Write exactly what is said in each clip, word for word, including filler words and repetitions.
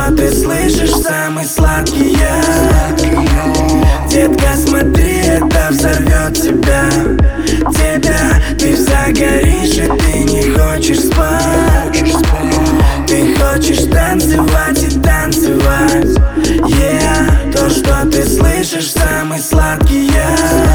что ты слышишь, самый сладкий я. Детка, смотри, это взорвет тебя. Тебя, ты вся горишь, и ты не хочешь спать. Ты хочешь танцевать и танцевать. Yeah, то, что ты слышишь, самый сладкий я.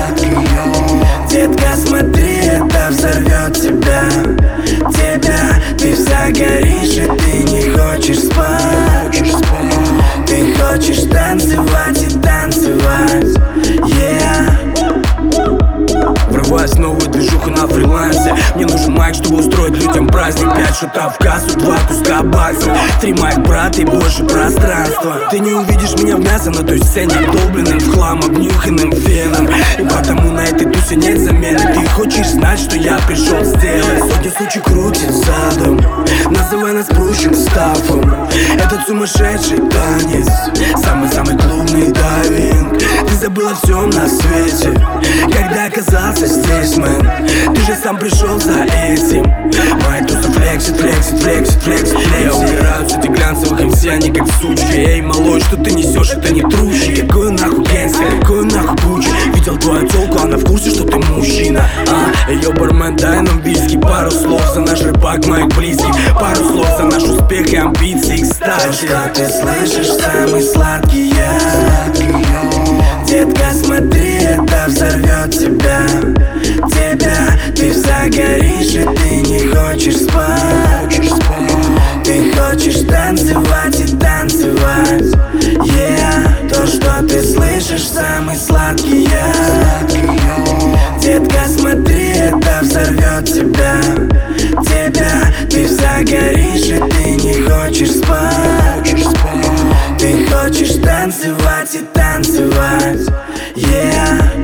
Детка, смотри, это взорвет тебя. Тебя, ты вся горишь, и ты не хочешь спать. Ты хочешь танцевать и танцевать. Yeah. Врываюсь в новую движуху на фрилансе. Мне нужен майк, чтобы устроить людям праздник. Пять шутов в кассу, два куска баксов, три майк, брат, и больше пространства. Ты не увидишь меня в мясо на той сцене, обдолбленным в хлам, обнюханным феном. И потому на этой тусе нет замены. Ты хочешь знать, что я пришел сделать? Сотни сучек крутит задом, называй нас прущим стафом. Этот сумасшедший танец, самый-самый клубный дайвинг. Ты забыла о всем на свете, когда оказался здесь, мэн. Ты же сам пришел за этим. Моя туса флексит, флексит, флексит, флексит, флексит. Я убираю с этих глянцевых эм си, они как сучки. Эй, малой, что ты несешь, это не трущий. Какой нахуй гангстер, какой нахуй Гуччи. Видел твою телку, она в курсе, что ты мужчина. А, эй, бармен, дай нам виски. Пару слов за наш рыбак, моих близких. Пару слов за наш успех и амбиции, кстати. То, что ты слышишь, самый сладкий я. Детка, смотри, это взорвет тебя. Тебя, ты вся горишь, и ты не хочешь спать. Ты хочешь танцевать и танцевать. Yeah, то, что ты слышишь, самый сладкий я. Детка, смотри, это взорвет тебя. Тебя, ты вся горишь, и ты не хочешь спать. Ты хочешь танцевать и танцевать. Yeah.